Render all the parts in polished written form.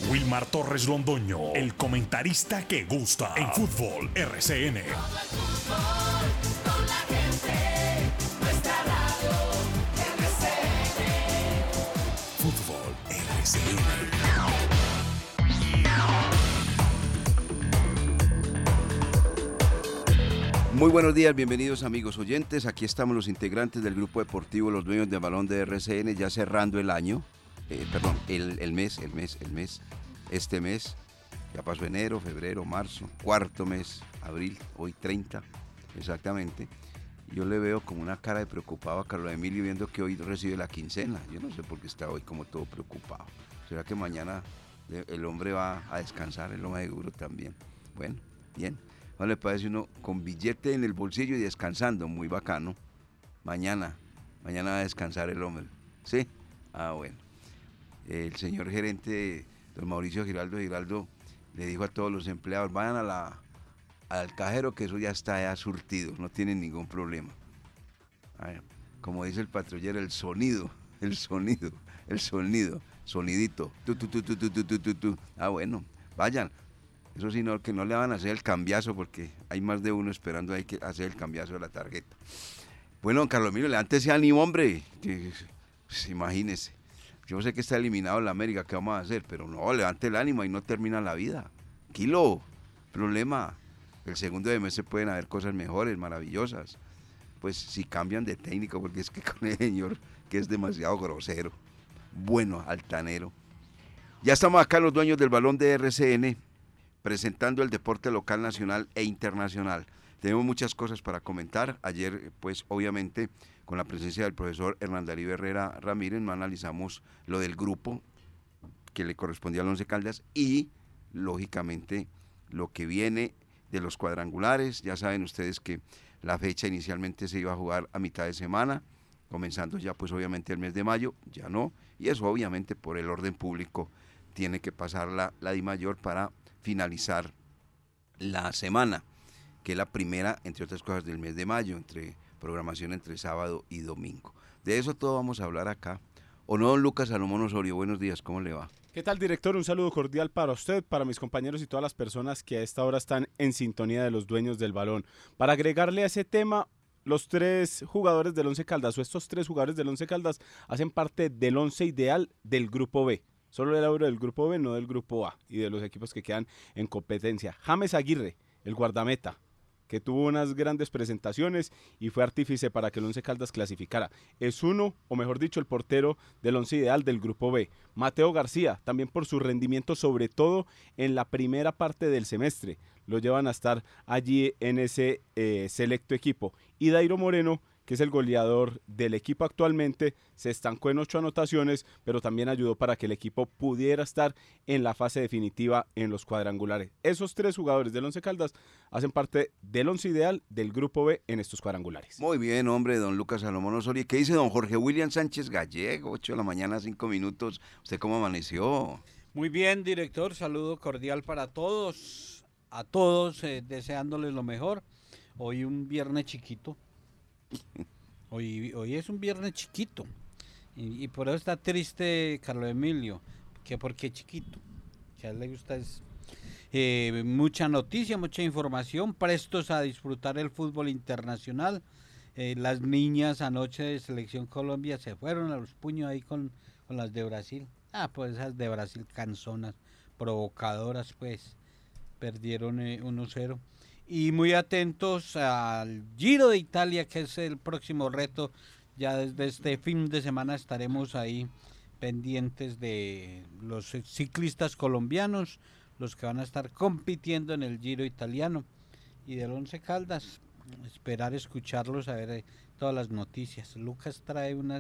Wilmar Torres Londoño, el comentarista que gusta en Fútbol RCN. Fútbol RCN. Muy buenos días, bienvenidos amigos oyentes. Aquí estamos los integrantes del grupo deportivo Los Dueños del Balón de RCN, ya cerrando el año, el mes, este mes. Ya pasó enero, febrero, marzo, cuarto mes, abril, hoy 30, exactamente. Yo le veo como una cara de preocupado a Carlos Emilio viendo que hoy recibe la quincena. Yo no sé por qué está hoy como todo preocupado. ¿Será que mañana el hombre va a descansar? Es lo más seguro también. Bueno, bien. ¿No le parece uno con billete en el bolsillo y descansando? Muy bacano. Mañana va a descansar el hombre. ¿Sí? Ah, bueno. El señor gerente, don Mauricio Giraldo, le dijo a todos los empleados, vayan al cajero que eso ya está ya surtido, no tienen ningún problema. Ver, como dice el patrullero, el sonidito. Tu. Ah, bueno, vayan. Eso sí, no, que no le van a hacer el cambiazo porque hay más de uno esperando, hay que hacer el cambiazo de la tarjeta. Bueno, don Carlos Emilio, levántese ánimo, hombre. Pues, imagínese. Yo sé que está eliminado la América, ¿qué vamos a hacer? Pero no, levante el ánimo y no termina la vida. Tranquilo, problema. El segundo de mes se pueden haber cosas mejores, maravillosas. Pues si cambian de técnico, porque es que con el señor que es demasiado grosero, bueno, altanero. Ya estamos acá los dueños del balón de RCN, presentando el deporte local, nacional e internacional. Tenemos muchas cosas para comentar. Ayer, pues, obviamente, con la presencia del profesor Hernán Darío Herrera Ramírez, no analizamos lo del grupo que le correspondía al Once Caldas y, lógicamente, lo que viene de los cuadrangulares. Ya saben ustedes que la fecha inicialmente se iba a jugar a mitad de semana, comenzando ya, pues, obviamente, el mes de mayo, ya no, y eso, obviamente, por el orden público, tiene que pasar la DIMAYOR para finalizar la semana, que es la primera, entre otras cosas, del mes de mayo, entre programación entre sábado y domingo. De eso todo vamos a hablar acá. ¿O no, don Lucas Salomón Osorio? Buenos días, ¿cómo le va? ¿Qué tal, director? Un saludo cordial para usted, para mis compañeros y todas las personas que a esta hora están en sintonía de los dueños del balón. Para agregarle a ese tema, los tres jugadores del Once Caldas, o estos tres jugadores del Once Caldas, hacen parte del once ideal del Grupo B. Solo el hablo del Grupo B, no del Grupo A, y de los equipos que quedan en competencia. James Aguirre, el guardameta, que tuvo unas grandes presentaciones y fue artífice para que el Once Caldas clasificara. Es uno, o mejor dicho, el portero del once ideal del Grupo B. Mateo García, también por su rendimiento, sobre todo en la primera parte del semestre. Lo llevan a estar allí en ese selecto equipo. Y Dairo Moreno, que es el goleador del equipo actualmente, se estancó en 8 anotaciones, pero también ayudó para que el equipo pudiera estar en la fase definitiva en los cuadrangulares. Esos tres jugadores del Once Caldas hacen parte del once ideal del Grupo B en estos cuadrangulares. Muy bien, hombre, don Lucas Salomón Osorio. ¿Qué dice don Jorge William Sánchez Gallego? 8 de la mañana, 5 minutos. ¿Usted cómo amaneció? Muy bien, director. Saludo cordial para todos, a todos, deseándoles lo mejor. Hoy un viernes chiquito. Hoy es un viernes chiquito y por eso está triste Carlos Emilio, que porque chiquito, que a él le gusta es mucha noticia, mucha información, prestos a disfrutar el fútbol internacional. Las niñas anoche de Selección Colombia se fueron a los puños ahí con las de Brasil. Pues esas de Brasil canzonas, provocadoras, pues perdieron 1-0. Y muy atentos al Giro de Italia, que es el próximo reto. Ya desde este fin de semana estaremos ahí pendientes de los ciclistas colombianos, los que van a estar compitiendo en el Giro italiano. Y del Once Caldas, esperar escucharlos, a ver todas las noticias. Lucas trae unas...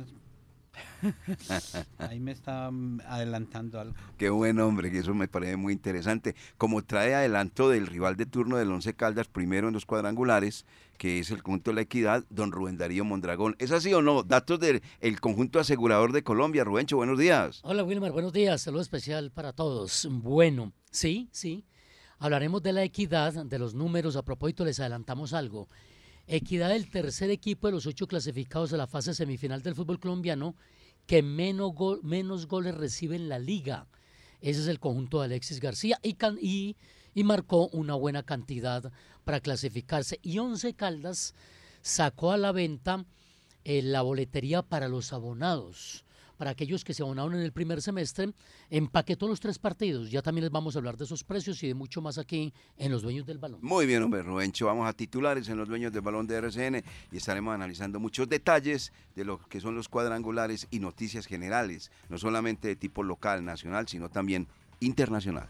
Ahí me está adelantando algo. Qué buen hombre, que eso me parece muy interesante. Como trae adelanto del rival de turno del Once Caldas, primero en los cuadrangulares, que es el conjunto de La Equidad, don Rubén Darío Mondragón. ¿Es así o no? Datos del conjunto asegurador de Colombia. Rubencho, buenos días. Hola Wilmar, buenos días. Saludo especial para todos. Bueno, sí. Hablaremos de La Equidad, de los números. A propósito, les adelantamos algo. Equidad, el tercer equipo de los 8 clasificados a la fase semifinal del fútbol colombiano que menos goles recibe en la liga. Ese es el conjunto de Alexis García y marcó una buena cantidad para clasificarse. Y Once Caldas sacó a la venta la boletería para los abonados. Para aquellos que se abonaron en el primer semestre, empaquetó los 3 partidos. Ya también les vamos a hablar de esos precios y de mucho más aquí en Los Dueños del Balón. Muy bien, hombre, Rubencho. Vamos a titulares en Los Dueños del Balón de RCN y estaremos analizando muchos detalles de lo que son los cuadrangulares y noticias generales, no solamente de tipo local, nacional, sino también internacional.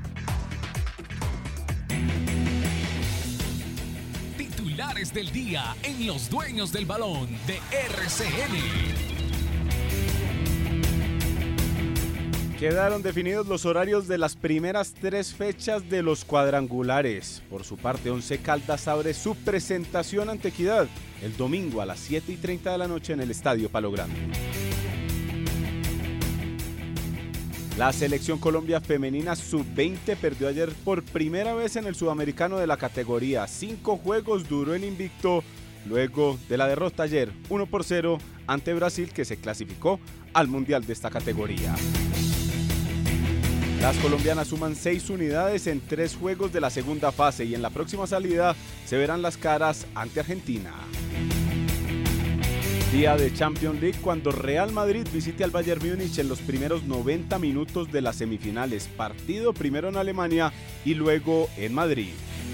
Titulares del día en Los Dueños del Balón de RCN. Quedaron definidos los horarios de las primeras 3 fechas de los cuadrangulares. Por su parte, Once Caldas abre su presentación ante Equidad el domingo a las 7:30 de la noche en el Estadio Palo Grande. La Selección Colombia Femenina Sub-20 perdió ayer por primera vez en el Sudamericano de la categoría. 5 juegos duró el invicto luego de la derrota ayer 1-0 ante Brasil, que se clasificó al Mundial de esta categoría. Las colombianas suman 6 unidades en 3 juegos de la segunda fase y en la próxima salida se verán las caras ante Argentina. Día de Champions League cuando Real Madrid visite al Bayern Múnich en los primeros 90 minutos de las semifinales. Partido primero en Alemania y luego en Madrid.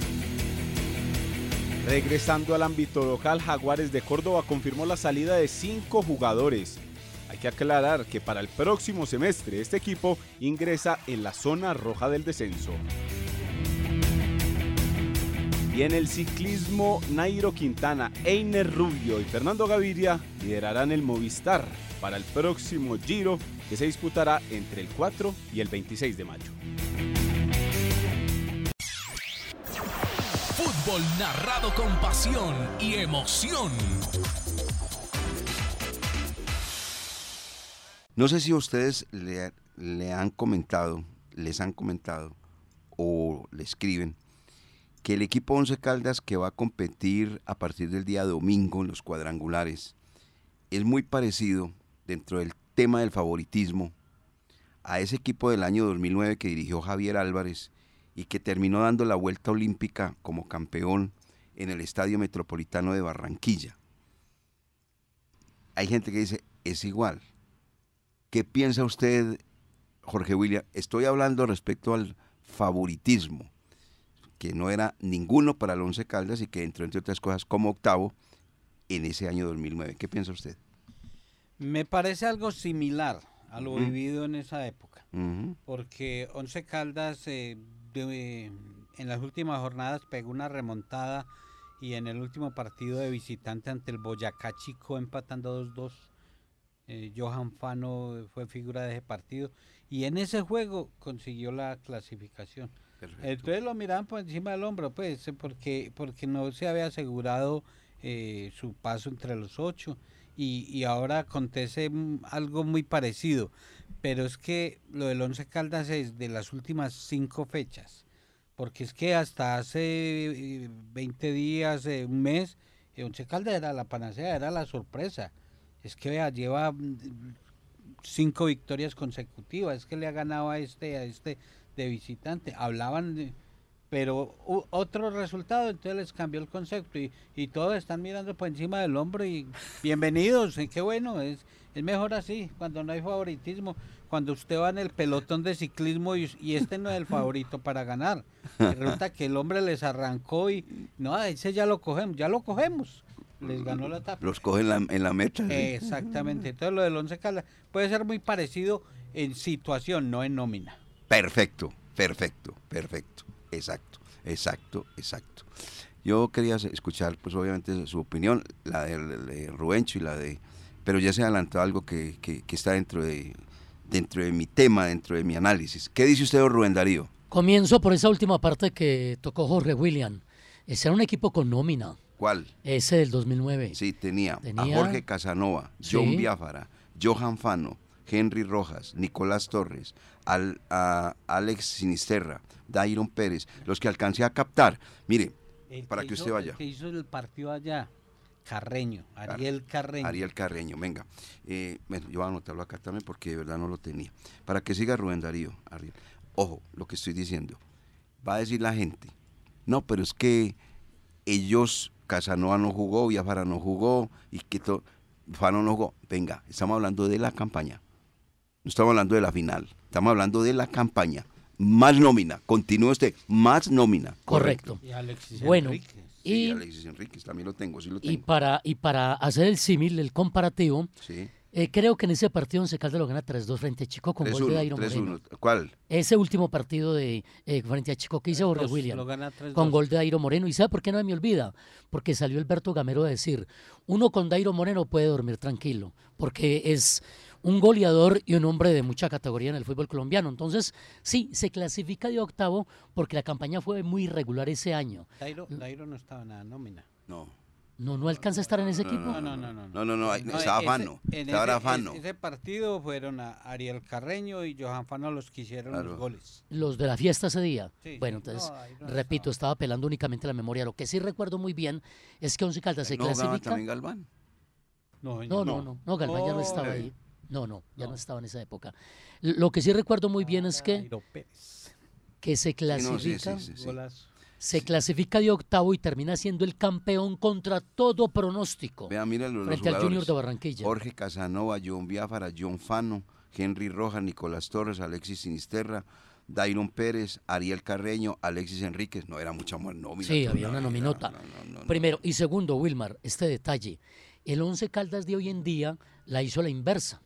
Regresando al ámbito local, Jaguares de Córdoba confirmó la salida de 5 jugadores. Hay que aclarar que para el próximo semestre este equipo ingresa en la zona roja del descenso. Y en el ciclismo, Nairo Quintana, Einer Rubio y Fernando Gaviria liderarán el Movistar para el próximo Giro, que se disputará entre el 4 y el 26 de mayo. Fútbol narrado con pasión y emoción. No sé si ustedes les han comentado o le escriben que el equipo Once Caldas, que va a competir a partir del día domingo en los cuadrangulares, es muy parecido dentro del tema del favoritismo a ese equipo del año 2009 que dirigió Javier Álvarez y que terminó dando la vuelta olímpica como campeón en el Estadio Metropolitano de Barranquilla. Hay gente que dice, es igual. ¿Qué piensa usted, Jorge William? Estoy hablando respecto al favoritismo, que no era ninguno para el Once Caldas y que entró, entre otras cosas, como octavo en ese año 2009. ¿Qué piensa usted? Me parece algo similar a lo vivido en esa época, Uh-huh. porque Once Caldas en las últimas jornadas pegó una remontada y en el último partido de visitante ante el Boyacá Chico empatando 2-2. Johan Fano fue figura de ese partido y en ese juego consiguió la clasificación. Perfecto. Entonces lo miraban por encima del hombro, pues, porque no se había asegurado su paso entre los 8 y ahora acontece algo muy parecido, pero es que lo del Once Caldas es de las últimas 5 fechas, porque es que hasta hace 20 días, un mes, Once Caldas era la panacea, era la sorpresa. Es que vea, lleva 5 victorias consecutivas, es que le ha ganado a este de visitante. Hablaban, pero otro resultado, entonces les cambió el concepto y todos están mirando por encima del hombro y bienvenidos, qué bueno, es mejor así, cuando no hay favoritismo, cuando usted va en el pelotón de ciclismo y este no es el favorito para ganar. Resulta que el hombre les arrancó y no, ese ya lo cogemos. Les ganó la etapa. Los cogen en la meta. ¿Sí? Exactamente. Entonces lo del Once Caldas puede ser muy parecido en situación, no en nómina. Perfecto. Exacto. Yo quería escuchar, pues obviamente, su opinión, la de Rubencho y la de... Pero ya se adelantó algo que está dentro de mi tema, dentro de mi análisis. ¿Qué dice usted, Rubén Darío? Comienzo por esa última parte que tocó Jorge William. Ese era un equipo con nómina. ¿Cuál? Ese del 2009. Sí, tenía a Jorge Casanova, John Sí. Biafara, Johan Fano, Henry Rojas, Nicolás Torres, a Alex Sinisterra, Dairon Pérez, los que alcancé a captar. Mire, para que usted vaya. El que hizo el partido allá, Carreño, Ariel Carreño. Ariel Carreño, venga. Bueno, yo voy a anotarlo acá también porque de verdad no lo tenía. Para que siga Rubén Darío, Ariel. Ojo, lo que estoy diciendo. Va a decir la gente, no, pero es que ellos, Casanova no jugó, Biafara no jugó, y que Fano no jugó. Venga, estamos hablando de la campaña. No estamos hablando de la final. Estamos hablando de la campaña. Más nómina. Continúe usted. Más nómina. Correcto. Y Alexis Bueno, Enríquez. Sí, Alexis Enríquez, también lo tengo, sí lo tengo. y para hacer el símil, el comparativo, Sí. creo que en ese partido Once Caldas lo gana 3-2 frente a Chico con gol de Dairo 3-1. Moreno. ¿Cuál? Ese último partido de frente a Chico que hizo Jorge William, Lo gana 3-2. con gol de Dairo Moreno. ¿Y sabe por qué no me olvida? Porque salió Alberto Gamero a decir, uno con Dairo Moreno puede dormir tranquilo, porque es un goleador y un hombre de mucha categoría en el fútbol colombiano. Entonces, sí, se clasifica de octavo porque la campaña fue muy irregular ese año. Dairo no estaba en la nómina. No. No alcanza a estar en ese equipo. No, estaba Fano. Estaba Fano. Ese partido fueron a Ariel Carreño y Johan Fano los que hicieron los goles. Los de la fiesta ese día. Sí, Bueno, sí. entonces, No, ahí no repito, estaba apelando únicamente a la memoria. Lo que sí recuerdo muy bien es que Once Caldas se ¿No jugaba clasifica. también Galván? No, Galván ya no estaba ahí. Ya no estaba en esa época. Lo que sí recuerdo muy bien es que Dairo Pérez. se clasifica. Sí. Golazo. Se clasifica de octavo y termina siendo el campeón contra todo pronóstico. Vea, mira los frente al jugadores. Junior de Barranquilla. Jorge Casanova, John Biafara, John Fano, Henry Rojas, Nicolás Torres, Alexis Sinisterra, Dairon Pérez, Ariel Carreño, Alexis Enríquez. No era mucha más nómina. Sí, había una nominota. No. Primero. Y segundo, Wilmar, este detalle. El Once Caldas de hoy en día la hizo la inversa.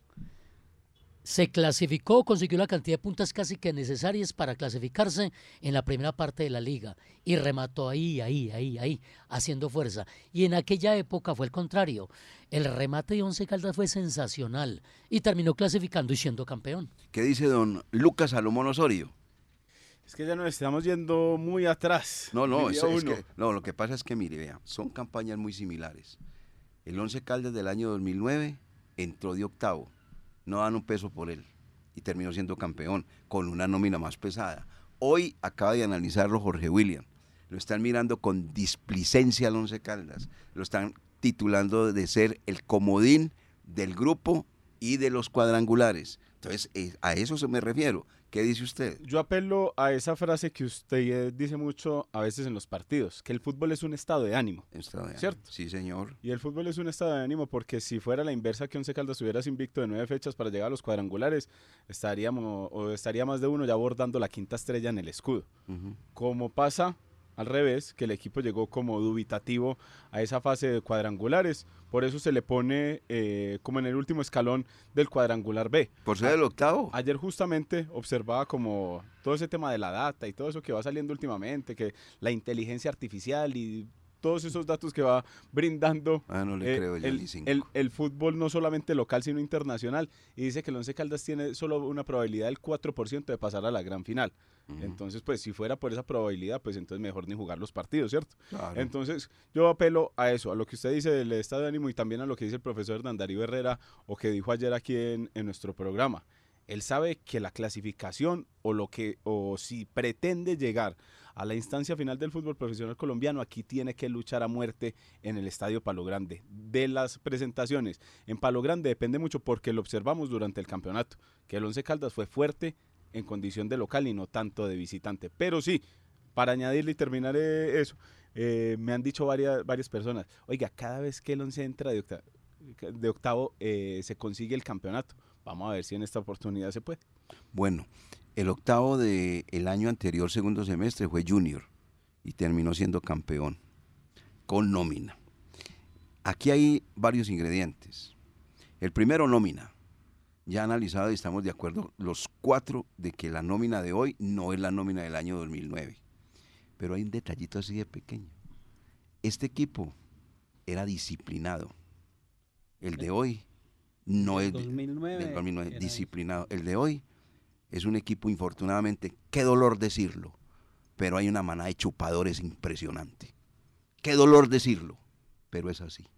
Se clasificó, consiguió la cantidad de puntas casi que necesarias para clasificarse en la primera parte de la liga y remató ahí, haciendo fuerza. Y en aquella época fue el contrario. El remate de Once Caldas fue sensacional y terminó clasificando y siendo campeón. ¿Qué dice don Lucas Salomón Osorio? Es que ya nos estamos yendo muy atrás. No, diría es uno. que, no, lo que pasa es que, mire, vea, son campañas muy similares. El Once Caldas del año 2009 entró de octavo, no dan un peso por él y terminó siendo campeón con una nómina más pesada. Hoy acaba de analizarlo Jorge William, lo están mirando con displicencia al Once Caldas, lo están titulando de ser el comodín del grupo y de los cuadrangulares. Entonces, a eso se me refiero. ¿Qué dice usted? Yo apelo a esa frase que usted dice mucho a veces en los partidos, que el fútbol es un estado de ánimo. ¿Cierto? Sí, señor. Y el fútbol es un estado de ánimo porque si fuera la inversa que Once Caldas hubiera invicto de 9 fechas para llegar a los cuadrangulares, estaría más de uno ya bordando la quinta estrella en el escudo. Uh-huh. Como pasa al revés, que el equipo llegó como dubitativo a esa fase de cuadrangulares, por eso se le pone como en el último escalón del cuadrangular B. ¿Por ser el octavo? Ayer justamente observaba como todo ese tema de la data y todo eso que va saliendo últimamente, que la inteligencia artificial y todos esos datos que va brindando no le creo yo ni cinco. el fútbol no solamente local sino internacional, y dice que el Once Caldas tiene solo una probabilidad del 4% de pasar a la gran final. Uh-huh. Entonces, pues si fuera por esa probabilidad, pues entonces mejor ni jugar los partidos, ¿cierto? Claro. Entonces yo apelo a eso, a lo que usted dice del estado de ánimo y también a lo que dice el profesor Hernán Darío Herrera o que dijo ayer aquí en nuestro programa. Él sabe que la clasificación o si pretende llegar a la instancia final del fútbol profesional colombiano, aquí tiene que luchar a muerte en el Estadio Palo Grande. De las presentaciones en Palo Grande depende mucho porque lo observamos durante el campeonato, que el Once Caldas fue fuerte en condición de local y no tanto de visitante. Pero sí, para añadirle y terminar eso, me han dicho varias personas, oiga, cada vez que el Once entra de octavo se consigue el campeonato. Vamos a ver si en esta oportunidad se puede. Bueno, el octavo del año anterior, segundo semestre, fue Junior y terminó siendo campeón con nómina. Aquí hay varios ingredientes. El primero, nómina. Ya analizado y estamos de acuerdo los cuatro de que la nómina de hoy no es la nómina del año 2009. Pero hay un detallito así de pequeño. Este equipo era disciplinado. El de hoy no es 2009, del 2009, disciplinado. El de hoy es un equipo, infortunadamente, qué dolor decirlo, pero hay una manada de chupadores impresionante. Qué dolor decirlo, pero es así.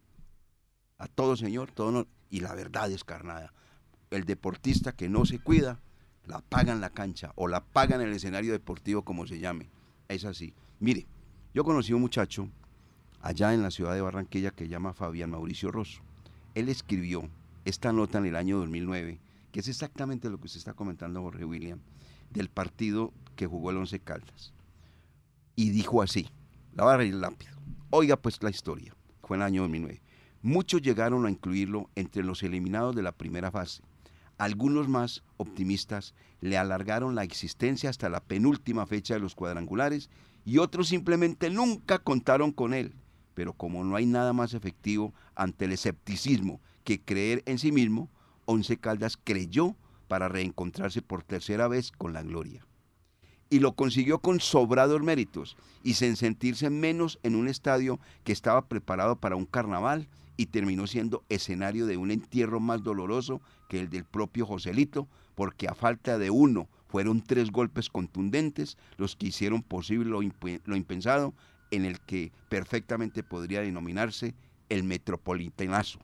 A todo señor, todo no, y la verdad descarnada. El deportista que no se cuida, la paga en la cancha o la paga en el escenario deportivo, como se llame. Es así. Mire, yo conocí a un muchacho allá en la ciudad de Barranquilla, que se llama Fabián Mauricio Rosso. Él escribió esta nota en el año 2009, que es exactamente lo que usted está comentando, Jorge William, del partido que jugó el Once Caldas. Y dijo así, la voy a leer rápido. Oiga pues la historia, fue en el año 2009. Muchos llegaron a incluirlo entre los eliminados de la primera fase. Algunos más optimistas le alargaron la existencia hasta la penúltima fecha de los cuadrangulares y otros simplemente nunca contaron con él. Pero como no hay nada más efectivo ante el escepticismo que creer en sí mismo, Once Caldas creyó para reencontrarse por tercera vez con la gloria. Y lo consiguió con sobrados méritos y sin sentirse menos en un estadio que estaba preparado para un carnaval y terminó siendo escenario de un entierro más doloroso que el del propio Joselito, porque a falta de uno fueron 3 golpes contundentes los que hicieron posible lo impensado, en el que perfectamente podría denominarse el metropolitanazo,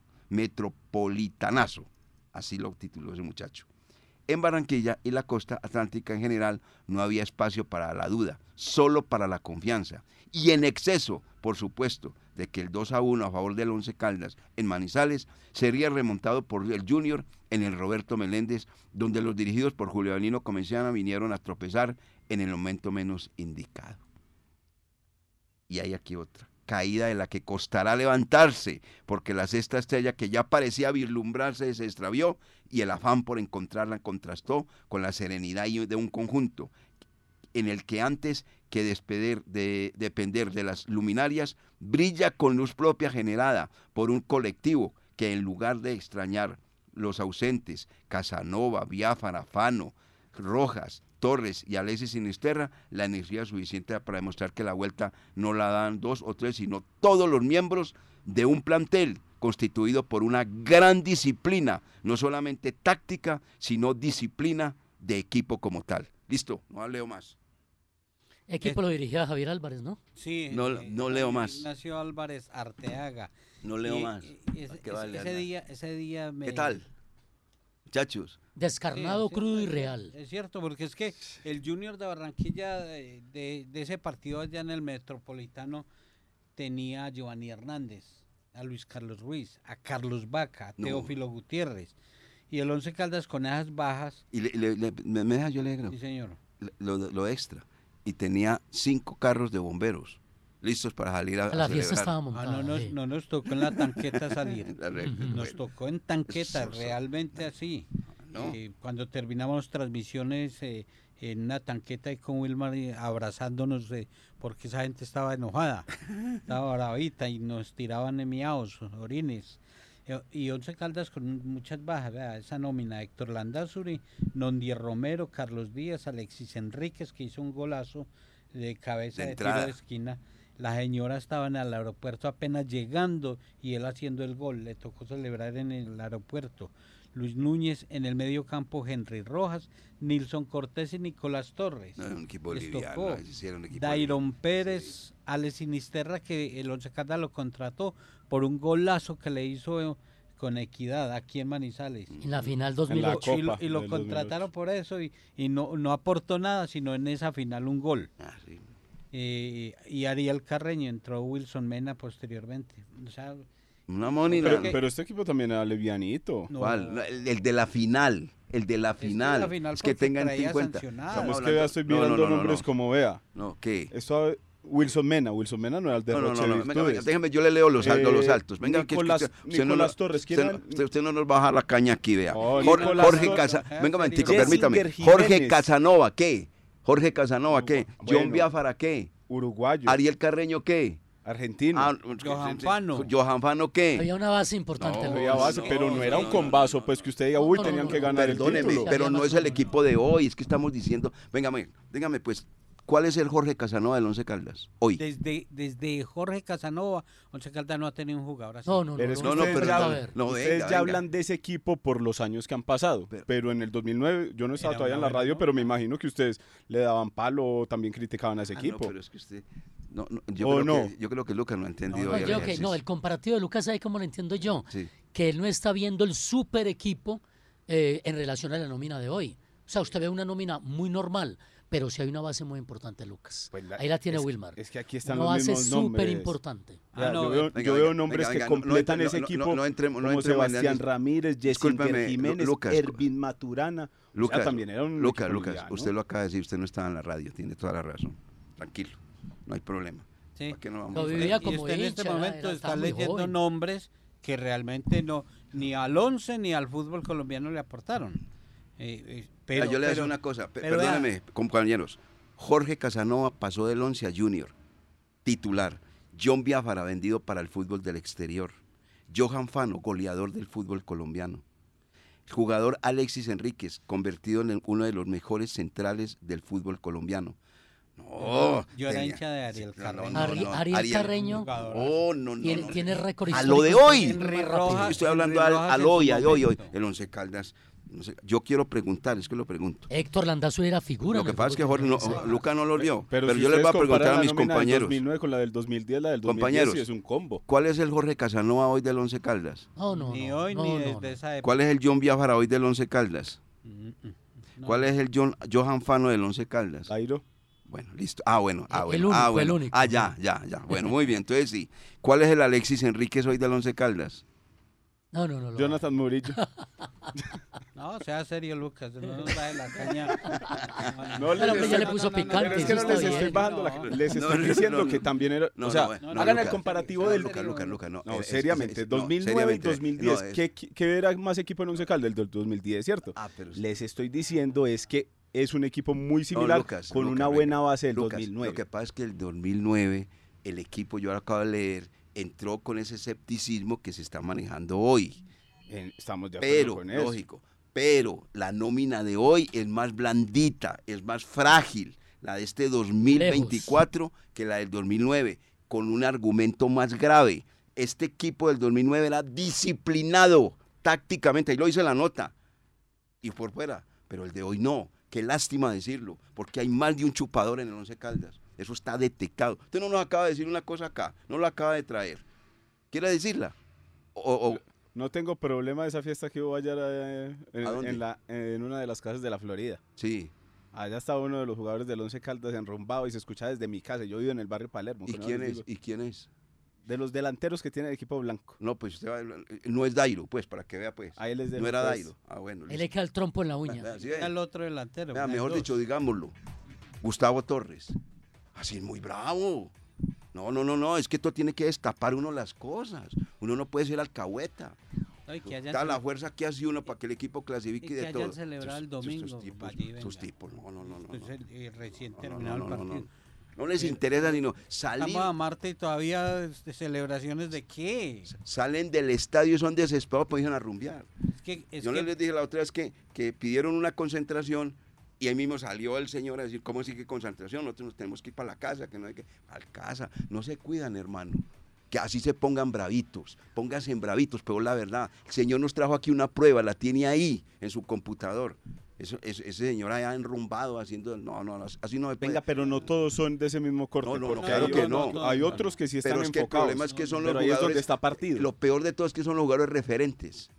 así lo tituló ese muchacho. En Barranquilla y la costa atlántica en general no había espacio para la duda, solo para la confianza. Y en exceso, por supuesto, de que el 2-1 a favor del Once Caldas en Manizales sería remontado por el Junior en el Roberto Meléndez, donde los dirigidos por Julio Avelino Comenciana vinieron a tropezar en el momento menos indicado. Y hay aquí otra. Caída de la que costará levantarse, porque la sexta estrella que ya parecía vislumbrarse se extravió y el afán por encontrarla contrastó con la serenidad de un conjunto en el que antes que depender de las luminarias, brilla con luz propia generada por un colectivo que en lugar de extrañar los ausentes, Casanova, Biafara, Fano, Rojas, Torres y Alexis Sinisterra, la energía suficiente para demostrar que la vuelta no la dan 2 o 3, sino todos los miembros de un plantel constituido por una gran disciplina, no solamente táctica, sino disciplina de equipo como tal. Listo, no leo más. Equipo lo dirigía Javier Álvarez, ¿no? Sí, no leo más. Ignacio Álvarez Arteaga. No leo más. Ese día me... ¿Qué tal, muchachos? Descarnado, Sí, crudo y real. Es cierto, porque es que el Junior de Barranquilla de ese partido allá en el Metropolitano tenía a Giovanni Hernández, a Luis Carlos Ruiz, a Carlos Vaca, a Teófilo Gutiérrez. Y el Once Caldas con esas bajas... Y me deja, yo le agrego. Sí, señor. Lo extra. Y tenía 5 carros de bomberos listos para salir a La fiesta celebrar. estaba montada. No nos tocó en la tanqueta salir. Nos Bueno. tocó en tanqueta, realmente así. ¿No? Cuando terminamos transmisiones en una tanqueta y con Wilmar abrazándonos porque esa gente estaba enojada, estaba bravita y nos tiraban miaos, orines. Y Once Caldas con muchas bajas, ¿verdad? Esa nómina: Héctor Landázuri, Nondier Romero, Carlos Díaz, Alexis Enríquez, que hizo un golazo de cabeza de tiro de esquina. La señora estaba en el aeropuerto apenas llegando y él haciendo el gol, le tocó celebrar en el aeropuerto. Luis Núñez en el medio campo, Henry Rojas, Nilson Cortés y Nicolás Torres. No, era un equipo Les liviano, tocó era un equipo Dairon liviano. Pérez, Sí. Alex Sinisterra, que el Once Caldas lo contrató por un golazo que le hizo con Equidad aquí en Manizales. En la final En la 2008. Copa Y lo del contrataron 2008. por eso y no aportó nada, sino en esa final un gol. Sí. Y Ariel Carreño, entró Wilson Mena posteriormente. O sea, Una monina. Creo que- Pero este equipo también era levianito. no, ¿Cuál? No, el de la final. El de la final. la final Es que porque tengan traía en cuenta. sancionado. Como es que hablando- ya estoy no, mirando no, no, nombres no. como vea. No, ¿qué? Esto Wilson Mena no era el de No, Roche venga, Virtudes. déjeme, yo le leo los altos. Venga, Nicolás- usted Nicolás Torres, ¿quién era? usted no nos va a bajar la caña aquí, vea. Oh, Jorge Nicolás Torres. Casanova. Venga, momentico, Jessinger permítame. Jiménez. Jorge Casanova, ¿qué? Jorge Casanova, ¿qué? Bueno. John Biafara, ¿qué? Uruguayo, Ariel Carreño, ¿qué? argentino. Johan Fano. Johan Fano, ¿qué? Había una base importante. No, ¿no? había base, pero no era un combazo, pues que usted diga, uy, tenían que ganar el Perdóneme, título. pero no es el Había más equipo de hoy, es que estamos diciendo, dígame pues, ¿cuál es el Jorge Casanova del Once Caldas hoy? Desde Jorge Casanova, Once Caldas no ha tenido un jugador así. No, Pero es que No, ustedes, pero ya, a ver. no, ustedes venga, ya venga. hablan de ese equipo por los años que han pasado, pero en el 2009 yo no estaba Era todavía en una la radio, buena pero me imagino que ustedes le daban palo, también criticaban a ese Ah, equipo. No, pero es que usted, yo creo que Lucas no ha entendido No, hoy el yo, ejercicio. el comparativo de Lucas, ¿sabe cómo lo entiendo yo? Sí. Que él no está viendo el super equipo en relación a la nómina de hoy. O sea, usted ve una nómina muy normal, pero sí hay una base muy importante, Lucas. Pues Ahí la tiene es, Wilmar. Es que aquí están Una los base mismos nombres. súper importante. Ya, no, yo veo nombres que completan ese equipo, no entremos como en Sebastián análisis. Ramírez, Jessinger Discúlpeme, Jiménez, Lucas. Ervin Maturana. O sea, también era un Lucas, equipo Lucas, liviano. usted lo acaba de decir, usted no estaba en la radio, tiene toda la razón. Tranquilo, no hay problema. Sí. ¿Para qué no vamos Lo a vivía Y como usted en este hincha, momento estaba está muy leyendo joven. nombres que realmente no, ni al 11 ni al fútbol colombiano le aportaron. Pero, yo le voy a decir pero- una cosa, pero perdóneme, compañeros. Jorge Casanova pasó del 11 a Junior, titular. John Biafara vendido para el fútbol del exterior. Johan Fano, goleador del fútbol colombiano. El jugador Alexis Enríquez, convertido en uno de los mejores centrales del fútbol colombiano. No, Yo era tenía- hincha de Ariel sí, Carreño. Ariel Carreño No. tiene récord A histórico. lo de hoy. en Henry más rápido. Rojas. Estoy hablando Henry al Rojas en hoy, su al hoy. momento. El Once Caldas. No sé, yo quiero preguntar, es que lo pregunto. Héctor Landazzo era figura. Lo en que el pasa es que fútbol Jorge, colombiano. Luca no lo vio. Pero si yo les voy a ustedes preguntar a comparan mis la nómina del compañeros. 2009 con la del 2010, la del 2010 Compañeros. sí es un combo. ¿Cuál es el Jorge Casanova hoy del Once Caldas? No, Ni hoy no, ni no, desde no. esa época. ¿Cuál es el John Biafara hoy del Once Caldas? No. ¿Cuál es el Johan Fano del Once Caldas? Jairo. Bueno, listo. Bueno. El único, el único. Ya. Bueno, muy bien. Entonces sí. ¿Cuál es el Alexis Enríquez hoy del Once Caldas? No. Jonathan Murillo. No, sea serio, Lucas. No nos da de la caña. No, Pero hombre, ya le no, puso picante. Pero es que no eso les está estoy bien. bajando les estoy diciendo que también era, No, o sea, no, hagan el Lucas. comparativo del Lucas, no. No, seriamente, 2009 y 2010, ¿qué era más equipo en Once Caldas? El del 2010, ¿cierto? Pero Les estoy diciendo es que es un equipo muy similar Lucas, con Lucas, una buena base del Lucas, 2009. Lo que pasa es que el 2009, el equipo, yo lo acabo de leer, entró con ese escepticismo que se está manejando hoy. Estamos de acuerdo Pero, con eso. lógico, pero la nómina de hoy es más blandita, es más frágil, la de este 2024 que la del 2009, con un argumento más grave. Este equipo del 2009 era disciplinado tácticamente, ahí lo dice la nota, y por fuera, pero el de hoy no. Qué lástima decirlo, porque hay más de un chupador en el Once Caldas. Eso está detectado. Usted no nos acaba de decir una cosa acá, no lo acaba de traer. ¿Quiere decirla? No tengo problema de esa fiesta que hubo allá ¿A dónde? en una de las casas de la Florida. Sí. Allá estaba uno de los jugadores del Once Caldas enrumbado y se escuchaba desde mi casa. Yo vivo en el barrio Palermo. ¿Y que no quién les es? digo. ¿Y quién es? De los delanteros que tiene el equipo blanco. No, pues usted no es Dairo, pues, para que vea, pues. Ahí les dejo, No era pues. Dairo. Bueno, Él listo. le queda el trompo en la uña. Vea, ¿sí ve? Era el otro delantero. Vea, eran mejor dos. dicho, digámoslo. Gustavo Torres. Así es muy bravo. No, es que esto tiene que destapar uno las cosas. Uno no puede ser alcahueta. No, y que hayan Está la cele- fuerza que hace uno para que el equipo clasifique y que de hayan todo. celebrado el Estos domingo, tipos, allí, esos venga. tipos, no. Pues recién No, terminado el partido. No les interesa sino salir. Estamos a Marte y todavía de celebraciones de qué. Salen del estadio y son desesperados porque dicen a rumbear. Es Yo que les dije la otra vez que pidieron una concentración y ahí mismo salió el señor a decir, ¿cómo sigue concentración? Nosotros nos tenemos que ir para la casa, que no hay que... Al casa, no se cuidan, hermano. Que así se pongan bravitos, pónganse en bravitos, pero la verdad, el señor nos trajo aquí una prueba, la tiene ahí en su computador. Ese señor allá enrumbado haciendo, no, así no me puede. Venga, pero no todos son de ese mismo corte. No, porque claro hay, que no. hay otros que sí están Pero es que el enfocados. problema es que son los pero ahí es jugadores, donde está partido. lo peor de todo es que son los jugadores referentes.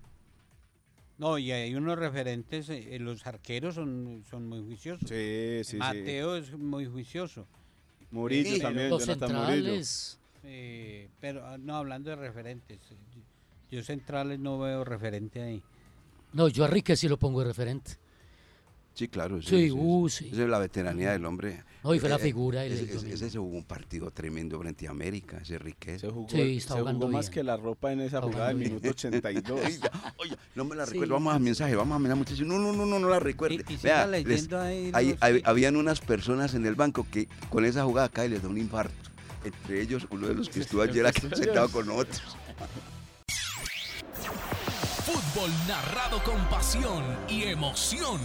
no, y hay unos referentes, los arqueros son muy juiciosos. Sí. Mateo es muy juicioso. Murillo Sí, también, Los Jonathan Murillo. centrales. Pero no, hablando de referentes, yo centrales no veo referente ahí. No, yo a Riquelme sí lo pongo de referente. Sí, claro. Sí, sí. Esa es la veteranía del hombre. Hoy fue la figura. Ese se jugó un partido tremendo frente a América, ese Riquelme. Se jugó, Sí, está se jugando jugó más bien. que la ropa en esa Está jugada del jugando minuto 82. Oye, no me la Sí. recuerdo. Vamos a mensaje, vamos a mirar muchachos. No la recuerdo. Y siga leyendo ahí los- Habían unas personas en el banco que con esa jugada acá les da un infarto. Entre ellos, uno de los que estuvo ayer aquí sentado con nosotros. Fútbol narrado con pasión y emoción.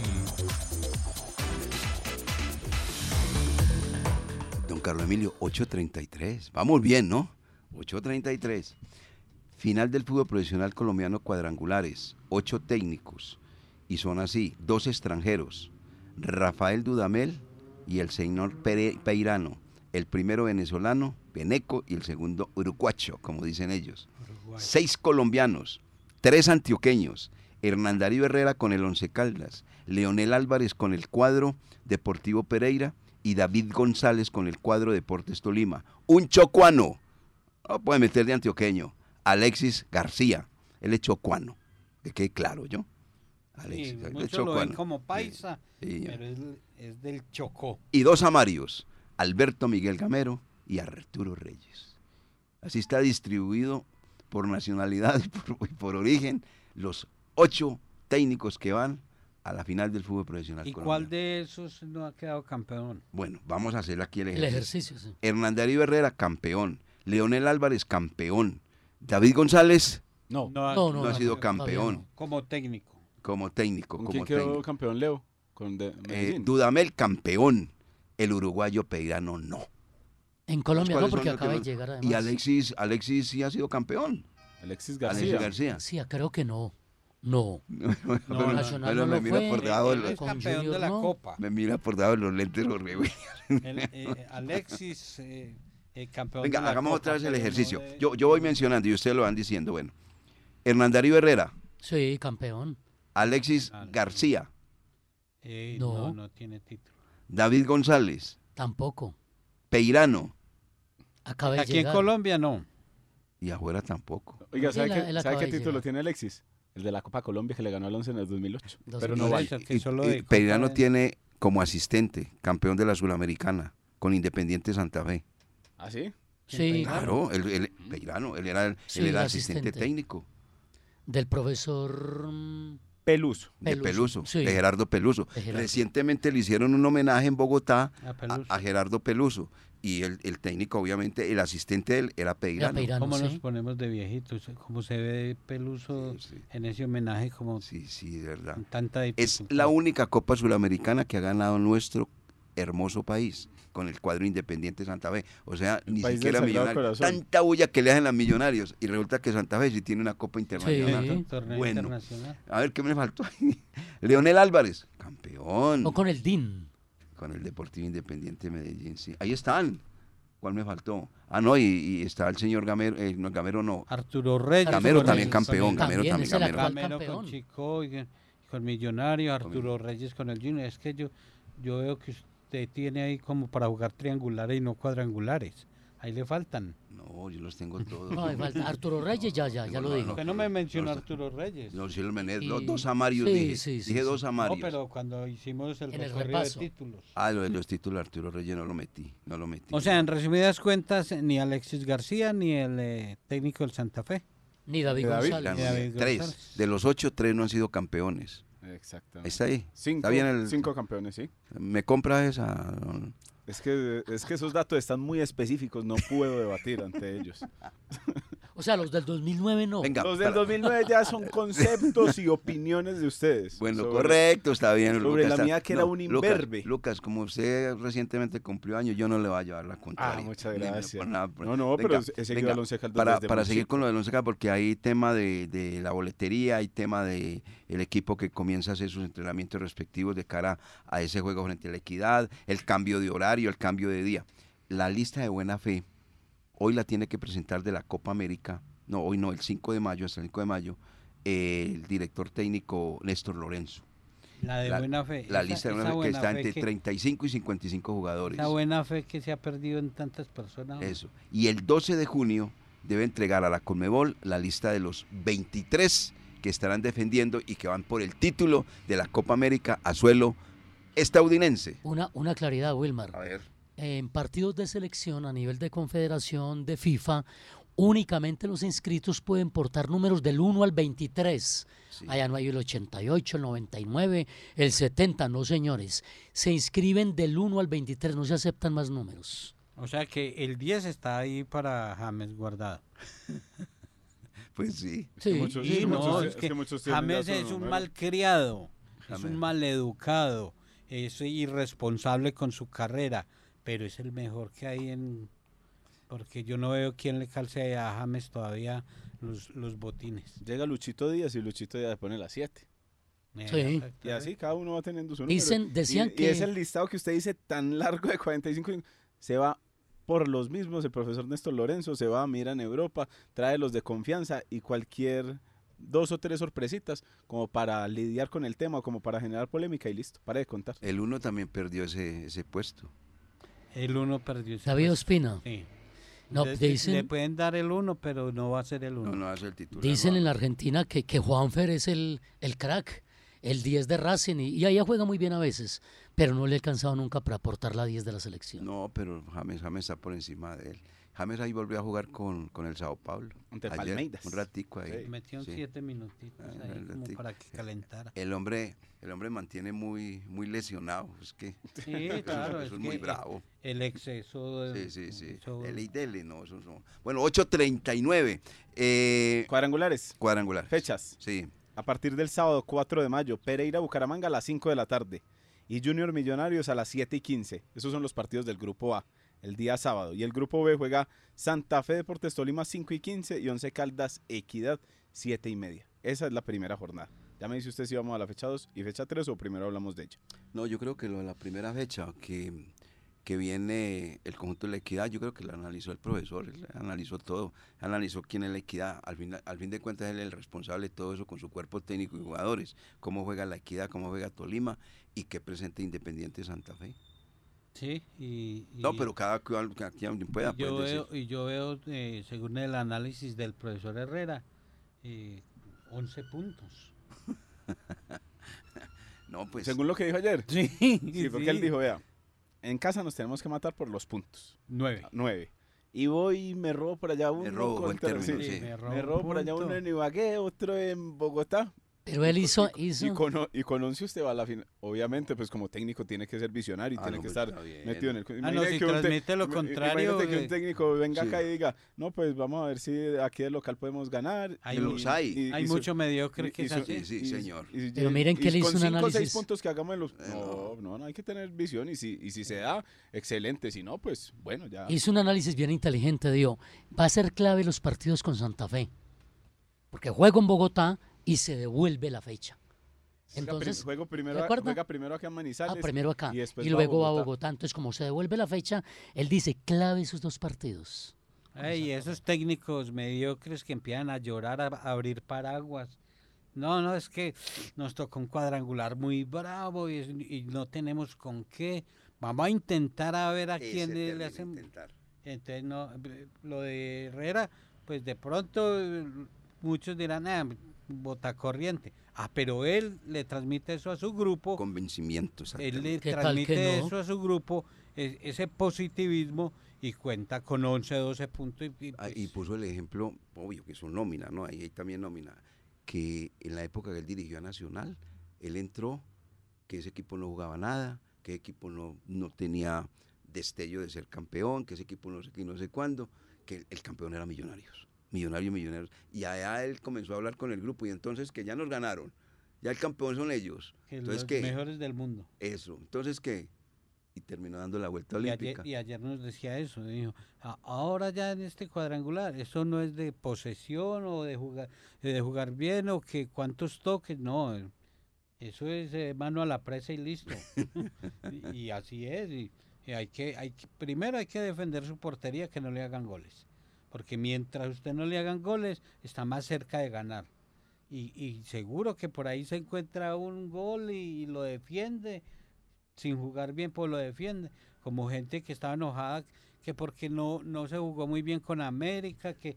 Don Carlos Emilio, 8:33. Vamos bien, ¿no? 8:33. Final del fútbol profesional colombiano cuadrangulares. 8 técnicos. Y son así, 2 extranjeros. Rafael Dudamel y el señor Peirano. El primero venezolano, Beneco, y el segundo uruguacho, como dicen ellos. 6 colombianos, 3 antioqueños. Hernán Darío Herrera con el Once Caldas. Leonel Álvarez con el cuadro Deportivo Pereira y David González con el cuadro Deportes Tolima. Un chocuano, no puede meter de antioqueño, Alexis García, él es chocuano, que quede claro yo. Alexis, Sí, él es muchos lo ven chocuano. como paisa, Sí. pero es del Chocó. Y dos amarios, Alberto Miguel Gamero y Arturo Reyes. Así está distribuido por nacionalidad y por origen los 8 técnicos que van a la final del fútbol profesional ¿Y colombiano. cuál de esos no ha quedado campeón? Bueno, vamos a hacer aquí el El ejercicio. ejercicio, sí. Hernán Darío Herrera, campeón. Leonel Álvarez, campeón. David González, No. no ha sido todavía campeón no. Como técnico. como técnico. ¿Con como quién quedó técnico. campeón Leo? Con Medellín. Dudamel, campeón. El uruguayo Peirano, no. En Colombia no, ¿Cuáles porque son los que acaba de no? llegar Y además. Alexis sí ha sido campeón. Alexis Alexis García. García. Sí, creo que no. No. Pero- Nacional pero no me lo mira fue. por debajo de Él los- es con campeón Junior, de la ¿no? Copa. me mira por debajo de los lentes Jorge William. Alexis, campeón Venga, de la hagamos Copa, otra vez el pero no ejercicio. de- Yo voy mencionando y ustedes lo van diciendo. Bueno, Hernán Darío Herrera, Sí, campeón. Alexis García, No. no tiene título. David González, Tampoco. Peirano Acaba de Aquí en llegar. Colombia no. y afuera tampoco. Oiga, Sí, ¿sabe, él sabe acaba qué de título llegar. tiene Alexis? El de la Copa Colombia que le ganó al 11 en el 2008. Pero 2008. no Por vale. eso, que solo de Copa Peirano de- tiene como asistente campeón de la Sulamericana con Independiente Santa Fe. ¿Ah, sí? Sí, Claro, Peirano, él era Sí, el el asistente asistente. técnico del profesor Peluso. de Peluso, sí. de Gerardo Peluso. De Gerardo. Recientemente le hicieron un homenaje en Bogotá A Peluso. a Gerardo Peluso y el técnico, obviamente, el asistente de él era Era Peirano. Peirano, ¿Cómo sí. nos ponemos de viejitos? ¿Cómo se ve Peluso Sí, sí. en ese homenaje como Sí, sí, de verdad. con tanta Es dificultad? la única Copa Sulamericana que ha ganado nuestro hermoso país con el cuadro Independiente Santa Fe. O sea, ni país siquiera del Sagrado Millonarios. Corazón. Tanta bulla que le hacen a Millonarios y resulta que Santa Fe sí tiene una Copa internacional. Sí. Torneo Bueno, internacional. a ver qué me faltó ahí. Leonel Álvarez, campeón O con el DIN. con el Deportivo Independiente de Medellín. Sí. Ahí están. ¿Cuál me faltó? Ah, no, y está el señor Gamero, no, Gamero no. Arturo Reyes. Gamero con también el- campeón, con el- Gamero también, es el Gamero. actual Gamero campeón. con Chico y con Millonario, Arturo Reyes con el Junior. Es que yo veo que usted tiene ahí como para jugar triangulares y no cuadrangulares. Ahí le faltan. No, yo los tengo todos. No, me falta. Arturo Reyes ya No, lo no, dijo. Usted no me mencionó a no, Arturo Reyes. No, sí, los Menéndez, Y- los dos amarios sí, dije. sí, sí, Dije sí. dos No, amarios. pero cuando hicimos el En el recorrido de repaso. títulos. Ah, lo de los títulos de Arturo Reyes no lo metí. O sea, en resumidas cuentas, ni Alexis García ni el técnico del Santa Fe. Ni David Ni David. González. Ni David Tres. González. De los 8, 3 no han sido campeones. Exactamente. Está ahí. Cinco, Está bien el. 5 campeones, sí. ¿Me compra esa? Es que esos datos están muy específicos, no puedo debatir ante ellos. O sea, los del 2009 no. Venga. Los del para- 2009 ya son conceptos y opiniones de ustedes. Bueno, sobre- correcto, está bien. sobre Lucas, la está- mía que era un imberbe. Lucas, como usted recientemente cumplió años, yo no le voy a llevar la contraria. Ah, muchas Ni- ni gracias. por nada. No, pero he seguido venga, al Once Caldas para, desde para muy seguir chico. con lo del Once Caldas, porque hay tema de la boletería, hay tema de el equipo que comienza a hacer sus entrenamientos respectivos de cara a ese juego frente a la Equidad, el cambio de horario, el cambio de día. La lista de buena fe, hoy la tiene que presentar de la Copa América, no, hoy no, el 5 de mayo, hasta el 5 de mayo, el director técnico Néstor Lorenzo. La de buena fe. La esa- lista de esa buena fe que buena está fe entre que- 35 y 55 jugadores. Esa buena fe que se ha perdido en tantas personas. Eso. Y el 12 de junio debe entregar a la Conmebol la lista de los 23 que estarán defendiendo y que van por el título de la Copa América a suelo estadounidense. Una claridad, Wilmar. A ver. En partidos de selección a nivel de confederación de FIFA, únicamente los inscritos pueden portar números del 1 al 23. Sí. Allá no hay el 88, el 99, el 70, no señores. Se inscriben del 1 al 23, no se aceptan más números. O sea que el 10 está ahí para James guardado. Pues sí. Sí. muchos- Y que no, muchos- es es que que muchos tienen James ya su es un número. malcriado, es James. un maleducado, es irresponsable con su carrera, pero es el mejor que hay en... Porque yo no veo quién le calce a James todavía los botines. Llega Luchito Díaz y Luchito Díaz pone las 7. Sí. Y así cada uno va teniendo su número. Decían y que... es el listado que usted dice tan largo de 45. Se va por los mismos. El profesor Néstor Lorenzo se va, mira en Europa, trae los de confianza y cualquier 2 o 3 sorpresitas como para lidiar con el tema, como para generar polémica y listo, para de contar. El 1 también perdió ese puesto. El 1 perdió ese David puesto. Ospina. Sí. No, Le dicen, pueden dar el 1, pero no va a ser el 1. No va a ser el titular. dicen no. en la Argentina que Juanfer es el crack, el 10 de Racing, y allá juega muy bien a veces, pero no le ha alcanzado nunca para aportar la 10 de la selección. No, pero James está por encima de él. James ahí volvió a jugar con el Sao Paulo. Ante ayer, Palmeiras. un ratico ahí. Sí. Metió Sí. 7 minutitos Ah, ahí el como ratico. para que calentara. El hombre mantiene muy lesionado. Es que Sí, claro, eso es que muy bravo. el exceso de... Sí. eso- El IDL, no, eso no. Bueno, 8:39. Cuadrangulares, Cuadrangular. fechas. Sí. A partir del sábado 4 de mayo, Pereira Bucaramanga a las 5 de la tarde y Junior Millonarios a las 7:15. Esos son los partidos del grupo A, el día sábado. Y el grupo B juega Santa Fe Deportes Tolima 5:15 y Once Caldas Equidad 7:30. Esa es la primera jornada. Ya me dice usted si vamos a la fecha 2 y fecha 3 o primero hablamos de ella. No, yo creo que lo de la primera fecha que viene el conjunto de la Equidad, yo creo que lo analizó el profesor, él analizó todo, analizó quién es la Equidad, al fin de cuentas él es el responsable de todo eso con su cuerpo técnico y jugadores, cómo juega la Equidad, cómo juega Tolima y qué presenta Independiente Santa Fe. Sí, No, pero cada quien pueda. yo puede veo, decir. y yo veo, según el análisis del profesor Herrera, 11 puntos. No, pues Según lo que dijo ayer. Sí, Sí, porque él dijo, vea, en casa nos tenemos que matar por los puntos. 9. 9. Y voy y me robo por allá uno. robo, fue el término, sí. me Me robo por allá uno en Ibagué, otro en Bogotá. Pero él hizo... Y con 11 usted va a la final. Obviamente, pues como técnico tiene que ser visonario y Ah, tiene no, que pues, estar está bien. metido en el... no, Imagínate si que un transmite lo contrario, Imagínate que un técnico venga Sí. acá y diga, no, pues vamos a ver si aquí del local podemos ganar. Hay los hay. Hay mucho mediocre que es así. Sí, señor. Pero miren que él hizo con un 5 o 6 análisis. puntos que hagamos en los... No. No, hay que tener visión y si se da, excelente. Si no, pues bueno, ya. Hizo un análisis bien inteligente, dijo, va a ser clave los partidos con Santa Fe, porque juega en Bogotá y se devuelve la fecha. Entonces, juega ¿de acuerdo? primero acá en Manizales. primero acá y después y va a luego va a Bogotá. Bogotá. Entonces, como se devuelve la fecha, él dice, clave esos 2 partidos. Y esos técnicos mediocres que empiezan a llorar, a abrir paraguas. No, es que nos tocó un cuadrangular muy bravo y no tenemos con qué. Vamos a intentar a ver a Ese quién le término, hacemos. intentar. Entonces, no, lo de Herrera, pues de pronto muchos dirán, bota corriente. Pero él le transmite eso a su grupo. Convencimiento, Él le ¿Qué tal transmite que no? eso a su grupo, ese positivismo, y cuenta con 11, 12 puntos. Y Pues, puso el ejemplo, obvio que es un nómina, ¿no? Ahí también nómina, que en la época que él dirigió a Nacional, él entró, que ese equipo no jugaba nada, que ese equipo no tenía destello de ser campeón, que ese equipo no sé qué, no sé cuándo, que el campeón era Millonarios. Millonarios. Y allá él comenzó a hablar con el grupo y entonces que ya nos ganaron, ya el campeón son ellos. que Entonces, los ¿qué? mejores del mundo. Eso. Entonces, ¿qué? Y terminó dando la vuelta Y olímpica. ayer nos decía eso, dijo, ahora ya en este cuadrangular, eso no es de posesión o de jugar bien o que cuántos toques, no, eso es mano a la presa y listo. y así es, y primero hay que defender su portería, que no le hagan goles, porque mientras usted no le hagan goles, está más cerca de ganar. Y seguro que por ahí se encuentra un gol y lo defiende, sin jugar bien, pues lo defiende, como gente que estaba enojada que porque no se jugó muy bien con América, que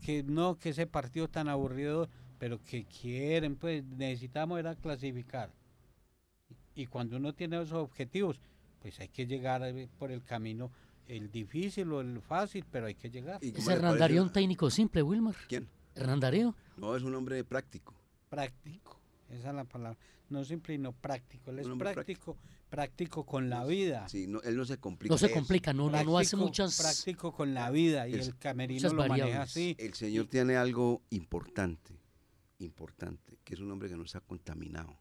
ese partido tan aburrido, pero que quieren, pues necesitamos era clasificar. Y cuando uno tiene esos objetivos, pues hay que llegar por el camino, el difícil o el fácil, pero hay que llegar. ¿Y cómo Es le Hernán parece? Darío un técnico simple, Wilmer. ¿Quién? Hernán Darío. No, es un hombre práctico. Práctico, esa es la palabra, no simple y no práctico, él es Un hombre práctico con la vida. Sí, él no se complica. No se Eso. complica, no hace muchas... Práctico con la vida y Es- el camerino muchas lo maneja variables. así. El señor tiene algo importante, que es un hombre que no está contaminado.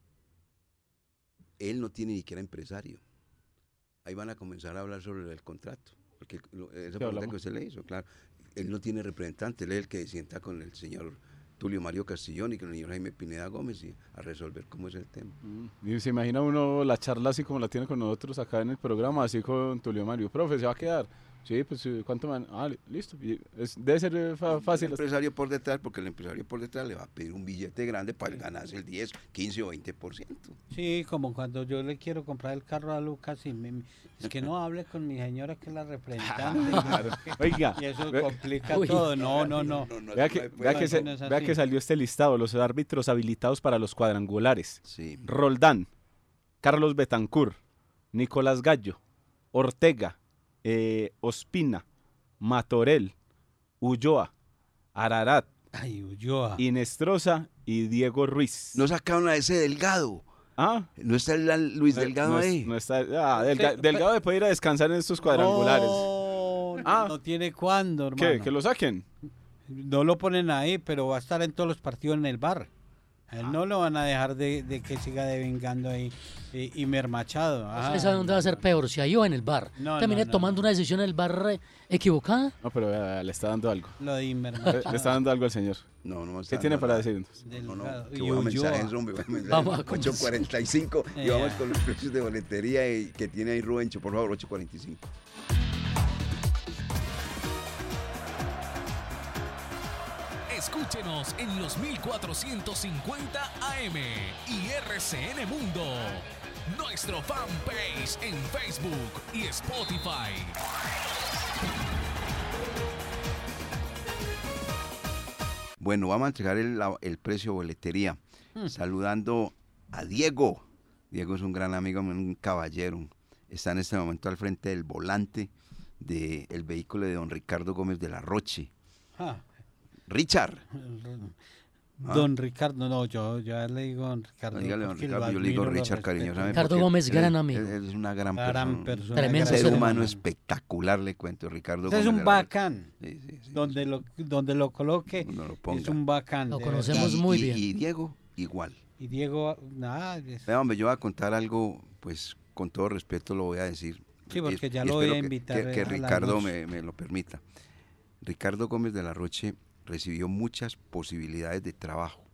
Él no tiene ni siquiera empresario. Ahí van a comenzar a hablar sobre el contrato, porque esa pregunta hablamos? que usted le hizo, claro, él no tiene representante, él es el que sienta con el señor Tulio Mario Castillón y con el señor Jaime Pineda Gómez y a resolver cómo es el tema. Y se imagina uno la charla así como la tiene con nosotros acá en el programa, así con Tulio Mario. Profe, ¿se va a quedar? Sí, pues ¿cuánto man? Listo. Debe ser fácil. El empresario por detrás, porque el empresario por detrás le va a pedir un billete grande para ganarse el 10, 15 o 20%. Sí, como cuando yo le quiero comprar el carro a Lucas y es que no hable con mi señora que es la representante. Claro. Oiga, Y eso complica Uy. todo. No. vea que no es vea así. que salió este listado, los árbitros habilitados para los cuadrangulares. Sí. Roldán, Carlos Betancur, Nicolás Gallo, Ortega, Ospina, Matorel, Ulloa, Ararat, Ay, Ulloa. Inestrosa y Diego Ruiz. No sacaron a ese Delgado. Ah, No está Luis Delgado no ahí. no está, Delgado puede ir a descansar en estos cuadrangulares. No tiene cuándo, hermano. ¿Qué? ¿Que lo saquen? No lo ponen ahí, pero va a estar en todos los partidos en el bar. A él no lo van a dejar de que siga devengando ahí y mermachado. ¿Usted sabe dónde va a ser peor? Si hay o en el bar. No, Terminé no. tomando una decisión en el bar equivocada. No, pero le está dando algo. Lo de Le Imermachado. está dando algo al señor. No ¿Qué tiene para decir entonces? No, Delgado. que Y voy a Ulloa. mensajes, hombre, voy a mensajes. Vamos a comenzar. 8:45 y vamos con los precios de boletería que tiene ahí Rubencho, por favor, 8:45. Escúchenos en los 1450 AM y RCN Mundo. Nuestro fanpage en Facebook y Spotify. Bueno, vamos a entregar el precio de boletería. Saludando a Diego. Diego es un gran amigo, un caballero. Está en este momento al frente del volante del vehículo de don Ricardo Gómez de la Roche. Ah, Richard. Don Ricardo, no, yo ya le digo don Ricardo. Dígale, don porque Ricardo, lo yo le digo admiro, lo Richard respeto. cariñosamente. Ricardo porque Gómez, él- gran amigo. Él es una gran Gran persona. persona. Tremendo Un ser ser humano humano. espectacular, le cuento, Ricardo Usted es Gómez un de la Roche. bacán. Sí, sí, sí. Donde lo coloque, Donde lo ponga. es un bacán. Lo de conocemos verdad. muy Y- bien. Y Diego, igual. Y Diego, nada. Vea, hombre, yo voy a contar algo, pues con todo respeto lo voy a decir. Sí, porque Y- ya y lo voy espero a invitar Que al Ricardo almuerzo. me lo permita. Ricardo Gómez de la Roche recibió muchas posibilidades de trabajo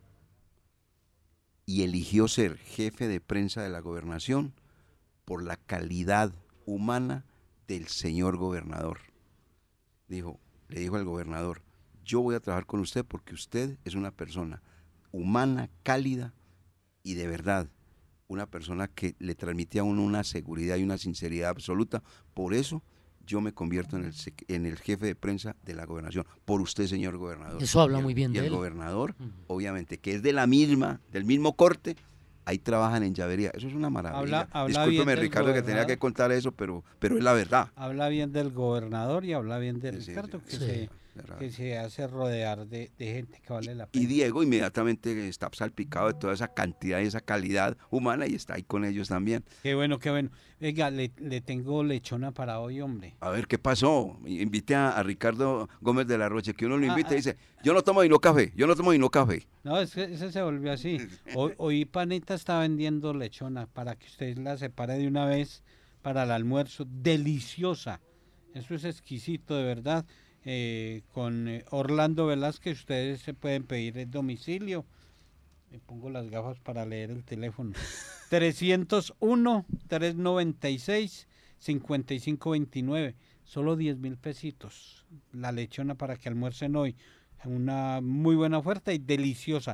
y eligió ser jefe de prensa de la gobernación por la calidad humana del señor gobernador. Le dijo al gobernador, yo voy a trabajar con usted porque usted es una persona humana, cálida y de verdad, una persona que le transmite a uno una seguridad y una sinceridad absoluta. Por eso yo me convierto en el jefe de prensa de la gobernación, por usted, señor gobernador. Eso habla Y el- muy bien y de el él. gobernador, obviamente, que es del mismo corte, ahí trabajan en llavería. Eso es una maravilla. Habla Discúlpeme, bien del Ricardo, que tenía gobernador. que contar eso, pero es la verdad. Habla bien del gobernador y habla bien de Sí, sí, Ricardo, sí. Sí. que se hace rodear de gente que vale la Y pena. Diego inmediatamente está salpicado de toda esa cantidad y esa calidad humana y está ahí con ellos también. Qué bueno, qué bueno. Venga, le tengo lechona para hoy, hombre. A ver, ¿qué pasó? Invité a Ricardo Gómez de la Roche, que uno lo invita Ah, y dice, yo no tomo café. No, es que ese se volvió así. Hoy Panita está vendiendo lechona para que usted la separe de una vez para el almuerzo. Deliciosa. Eso es exquisito, de verdad. Con Orlando Velázquez ustedes se pueden pedir el domicilio. Me pongo las gafas para leer el teléfono. 301-396-5529. Solo 10.000 pesitos. La lechona para que almuercen hoy. Una muy buena oferta y deliciosa.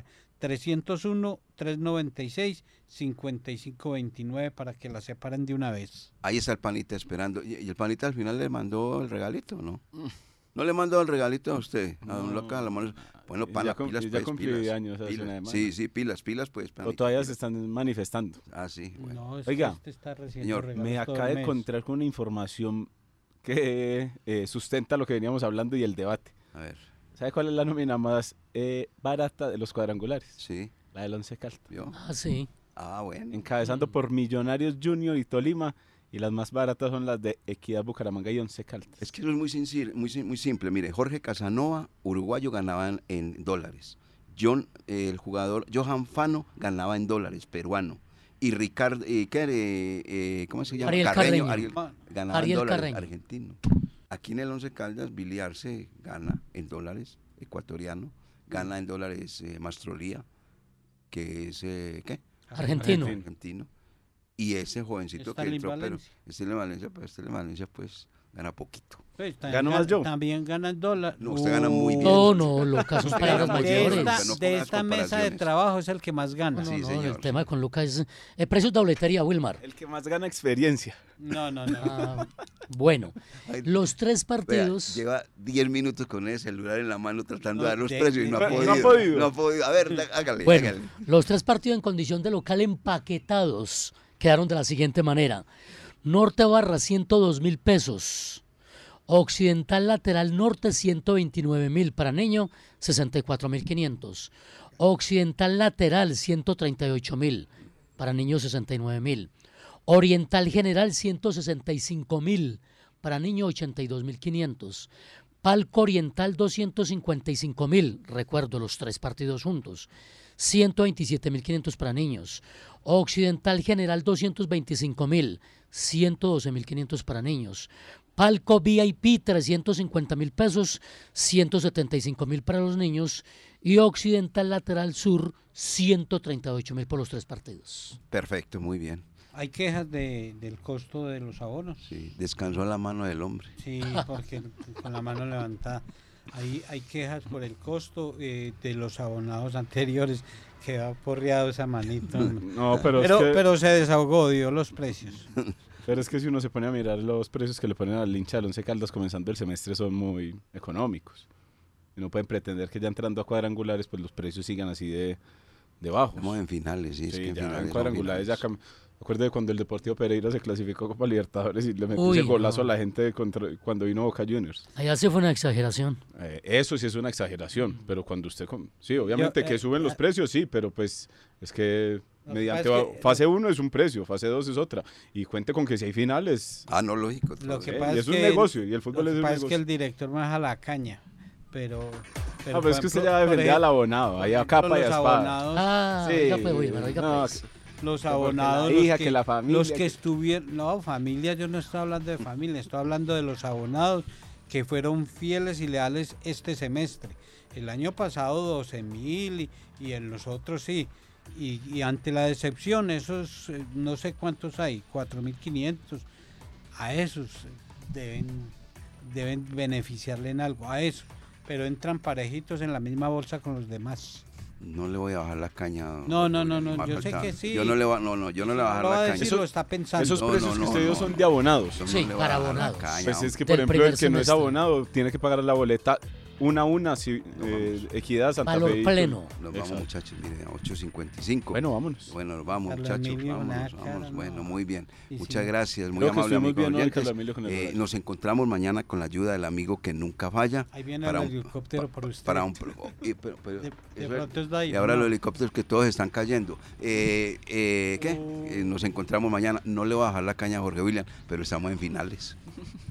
301-396-5529 para que la separen de una vez. Ahí está el Panita esperando. Y el Panita al final le mandó el regalito, ¿no? ¿No le mandó el regalito a usted? A don Loca, a la mano. Bueno, pana, pilas, ya pues, cumplí pilas. años hace Pilas. una semana. Sí, pilas, pues. O Panita, todavía pilas. se están manifestando. Ah, sí, bueno. No, es Oiga, que este está recibiendo señor, regalos Me todo acabo el de mes. encontrar con una información que sustenta lo que veníamos hablando y el debate. A ver, ¿Sabe cuál es la nómina más barata de los cuadrangulares? sí, La del Once Caldas. ¿vio? Ah, sí. Ah, bueno. Encabezando por Millonarios Junior y Tolima. Y las más baratas son las de Equidad Bucaramanga y Once Caldas. Es que eso es muy simple. Mire, Jorge Casanova, uruguayo, ganaba en dólares. El jugador Johan Fano ganaba en dólares, peruano. Y Ricardo, ¿cómo se llama? Ariel Carreño. Ganaba Ariel en dólares, Carreño. argentino. Aquí en el Once Caldas, Billy Arce gana en dólares, ecuatoriano. Gana en dólares Mastrolía, que es, ¿qué? Argentino. Argentino. Y ese jovencito que Stanley entró, pero Valencia. Stanley Valencia, pues gana poquito. Pues, Gano más yo. También gana el dólar. No, usted gana muy bien. No, Lucas, son palabras de mayores. no De pongas esta mesa de comparaciones. trabajo es el que más gana. No, Sí, no, señor. el tema con Lucas es precios de boletería, Wilmar. El que más gana experiencia. No. Ah, bueno, Ay, los 3 Vea, partidos... lleva 10 minutos con el celular en la mano tratando de No, dar los de- precios y no ha no podido. ha podido. No ha podido. A ver, hágale, Bueno, hágale. los 3 partidos en condición de local empaquetados quedaron de la siguiente manera. Norte Barra, 102.000 pesos. Occidental Lateral Norte, 129.000. Para niño, 64.500. Occidental Lateral, 138.000. Para niño, 69.000. Oriental General, 165.000. Para niño, 82.500. Palco Oriental, 255.000. Recuerdo los 3 partidos juntos. 127.500 para niños. Occidental General, 225.000. 112.500 para niños. Palco VIP, 350.000 pesos. 175.000 para los niños. Y Occidental Lateral Sur, 138.000 por los 3 partidos. Perfecto, muy bien. Hay quejas del costo de los abonos. Sí, descansó la mano del hombre. Sí, porque con la mano levantada. Hay quejas por el costo de los abonados anteriores, que ha porreado esa manito. No, pero Pero se desahogó, dio los precios. Pero es que si uno se pone a mirar los precios que le ponen al hincha del Once Caldas comenzando el semestre son muy económicos. Y no pueden pretender que ya entrando a cuadrangulares pues los precios sigan así de bajos. Estamos en finales, sí, es Sí, que en ya finales. en son cuadrangulares ya finales. Acuerdo de cuando el Deportivo Pereira se clasificó a Copa Libertadores y le metió Uy, ese golazo no. a la gente cuando vino Boca Juniors. Allá sí fue una exageración. Eso sí es una exageración, pero cuando usted... Sí, obviamente que suben los precios, sí, pero pues es que Lo que mediante pasa es que- fase 1 es un precio, fase 2 es otra. Y cuente con que si hay finales, Ah, no, lógico. Lo todo. que y pasa es un que negocio, y el fútbol lo es que un pasa es que negocio. el director maneja la caña, pero Pero es que usted por ya defendía ejemplo, al abonado, ahí a por capa y a los espada. abonados, Ah, Sí, oiga pues, Wilmar, oiga no, pues. los porque abonados, la hija, que la familia, los que que- estuvieron, no, familia, yo no estoy hablando de familia, estoy hablando de los abonados que fueron fieles y leales este semestre. El año pasado 12.000 y en los otros sí. Y ante la decepción, esos no sé cuántos hay, 4.500, a esos deben beneficiarle en algo, a eso. Pero entran parejitos en la misma bolsa con los demás. No le voy a bajar la caña. No, Más yo sé faltaba. que sí. Yo no le voy yo no le voy a bajar Lo va la a caña. decir, lo está pensando. Esos No, precios no, que no, usted dio no. son de abonados. Yo no Sí, le voy a para bajar la abonados. caña, Pues es hombre. que, Del por ejemplo, primer el que no es semestre. abonado tiene que pagar la boleta una a una, si, Equidad, Santa Valor Fe. pleno. Nos vamos, Exacto. muchachos, mire, a 8.55. Bueno, vámonos. Bueno, nos vamos, Carlos muchachos. Emilio, Vámonos, nada, vámonos. cara, Bueno, no. muy bien. Sí, Muchas sí. gracias, muy Creo que amable, estuvimos amigo bien hoy, oyentes. Carlos Emilio, con el relato. Nos encontramos mañana con la ayuda del amigo que nunca falla. Ahí viene para el un- helicóptero por usted. Para un, pero De eso pronto es de ahí, y ahora ¿no? los helicópteros que todos están cayendo. ¿Qué? Nos encontramos mañana. No le voy a bajar la caña a Jorge William, pero estamos en finales.